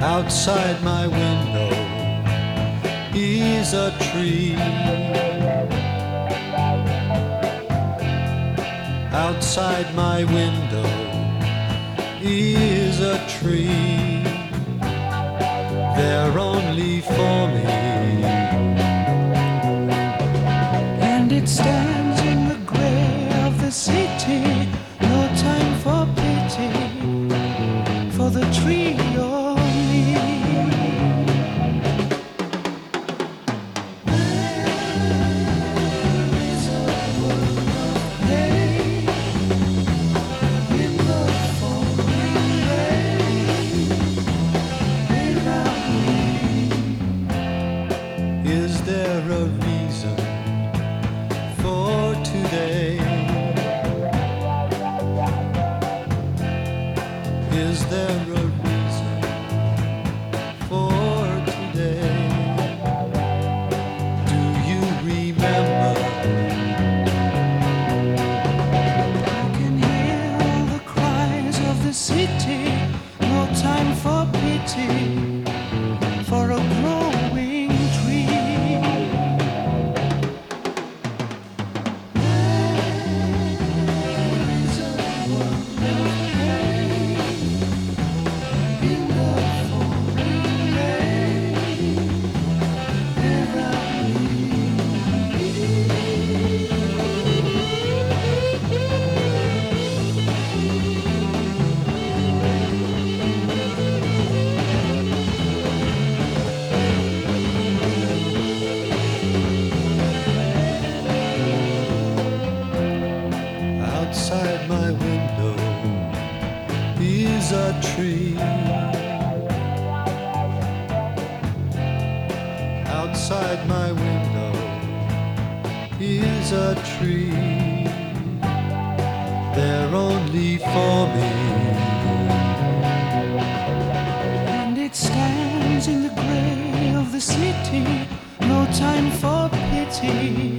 Outside my window is a tree. Outside my window is a tree. They're only for me. And it stands in the gray of the city. No time for pity for the tree or me. Is there a reason for today? Is there a reason for today? Do you remember? I can hear all the cries of the city. No time for pity for a growing tree. Outside my window is a tree. Outside my window is a tree. They're only for me. And it stands in the gray of the city. No time for pity